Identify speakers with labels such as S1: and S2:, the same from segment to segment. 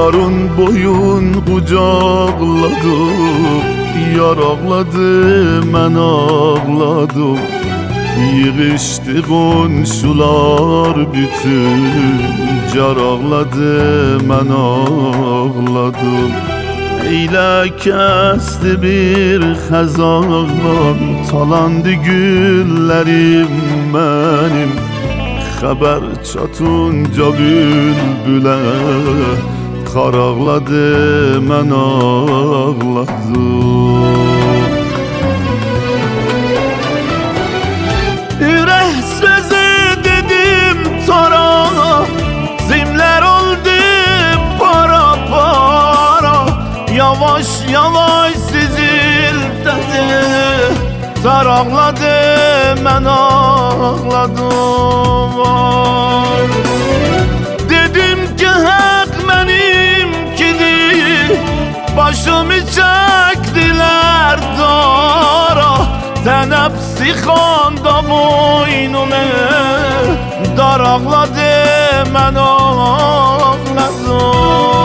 S1: Yarın boyun qucaqladım, yar ağladı, mən ağladım. Yığışdı qonşular bütün, car ağladı, mən ağladım. Eylə kəsdi bir xəzan, talandı güllərim mənim. Xəbər çatınca bülbülə, qar ağladı, mən ağladım. Ürək sözü dedim tara, zimlər oldu para para. Yavaş yavaş sizildədi, tar ağladı, mən ağladım. Dedim ki hak benimkidir, başımı çektiler dara. Tenepsi xanda boynumu, dar ağladı, mən ağladım.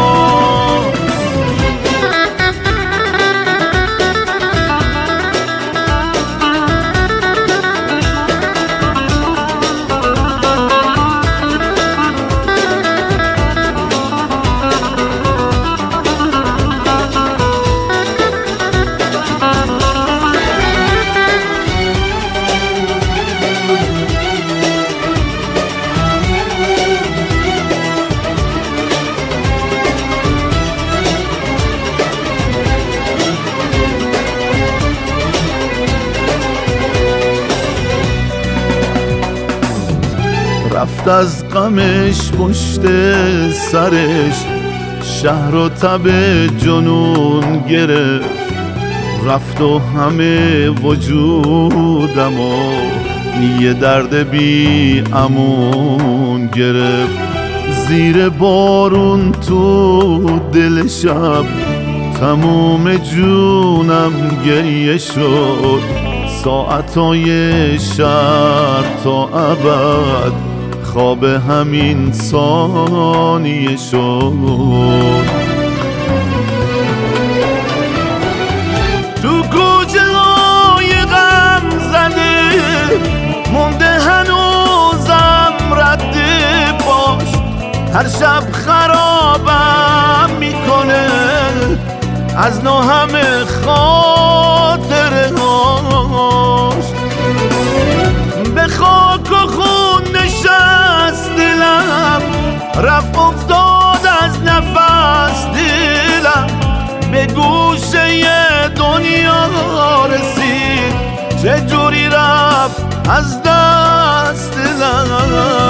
S1: رفت از غمش پشت سرش، شهر و تب جنون گرفت. رفت و همه وجودم و یه درد بی امون گرفت. زیر بارون تو دل شب، تموم جونم گریه شد. ساعتای شهر تا ابد، خواب همین ثانیه شد. تو کوچه های غم زده مونده هنوزم رد باش. هر شب خرابم میکنه از نو همه خاطره هاش. به خاک و خون نشست دلم، رفت افتاد از نفس دلم. به گوشه دنیا رسید، چجوری رفت از دست دلم.